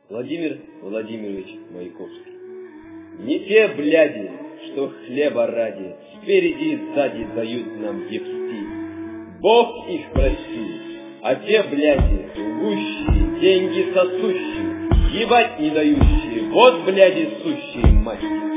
Владимир Владимирович Маяковский. Не те бляди, что хлеба ради, спереди и сзади дают нам епси. Бог их прости, а те бляди, лгущие, деньги сосущие, ебать не дающие, вот бляди сущие мастики.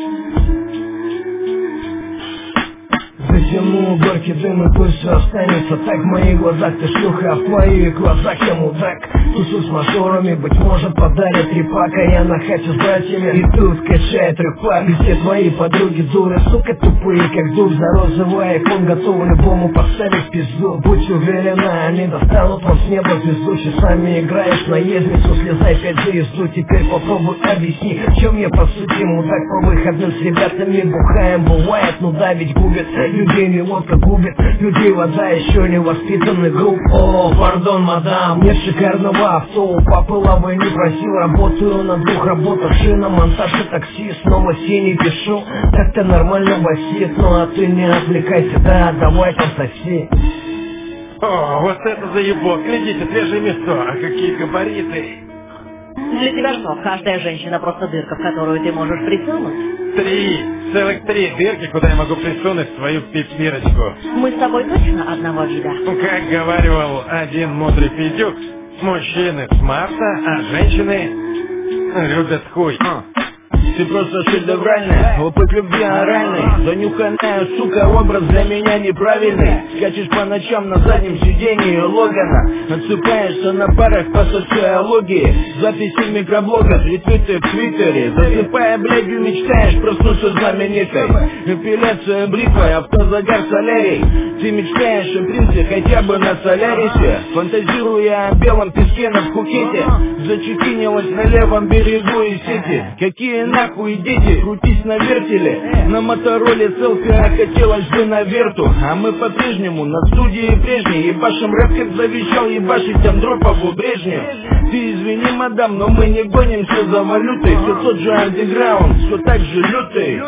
Затяну горький дым и пусть все останется так. В моих глазах ты шлюха, а в твоих глазах я мудак. Тусу с мажорами, быть может подарят трепак, а я на хате с братьями, и тут качает рэпак. И все твои подруги дуры, сука тупые, как дуб. За розовый айфон готов любому поставить пизду. Будь уверена, они достанут вам с неба звезду. Часами играешь на езницу, слезай 5G езду. Теперь попробуй объясни, в чем я по сути мудак. По выходным с ребятами бухаем, бывает, ну да, ведь губит. Людей не водка губит, людей вода, еще не воспитанный групп. О, пардон, мадам, нет шикарного авто, у папы лавы не просил. Работаю на 2 работах, шина, монтаж и такси. Снова синий пишу, так-то нормально басит. Ну а ты не отвлекайся, да, давай пососи. О, вот это заебок, глядите, свежее мясо, а какие габариты. Для тебя что, каждая женщина просто дырка, в которую ты можешь присунуть? 3, целых 3 дырки, куда я могу присунуть свою пипирочку. Мы с тобой точно одного вида? Как говаривал один мудрый пиздюк, мужчины с Марса, а женщины любят хуй. Ты просто шедевральная, опыт любви оральный. Занюханная, сука, образ для меня неправильный. Скачешь по ночам на заднем сиденье Логана, отсыпаешься на парах по социологии, записи микроблогов, ретвиты в Твиттере. Засыпая блядью, мечтаешь проснуться знаменитой. Эпиляция бритвой, автозагар солярий. Ты мечтаешь о принце хотя бы на Солярисе, фантазируя о белом песке на Пхукете. Зачекинилась на левом берегу и сети. Какие нахуй дети, крутись на вертеле. На мотороле селфи, а хотелось бы на верту. А мы по-прежнему на студии прежней. Ебашим рэп, как завещал ебашить Андропову Брежнев. Ты извини, мадам, но мы не гонимся за валютой. Все тот же андеграунд, все так же лютый.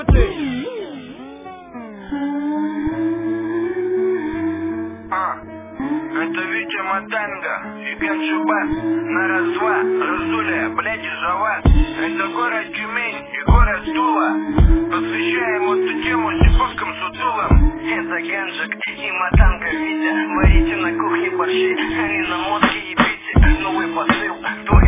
Это Витя Матанга и Ганшуба на раз-два, Разуля, блядь, и Жава. Это город Тюмень и город Тула. Посвящаем эту тему сибирским сутулам. Это Ганжик и Матанга, Витя. Варите на кухне борщи, они на мозге ебите. Новый посыл,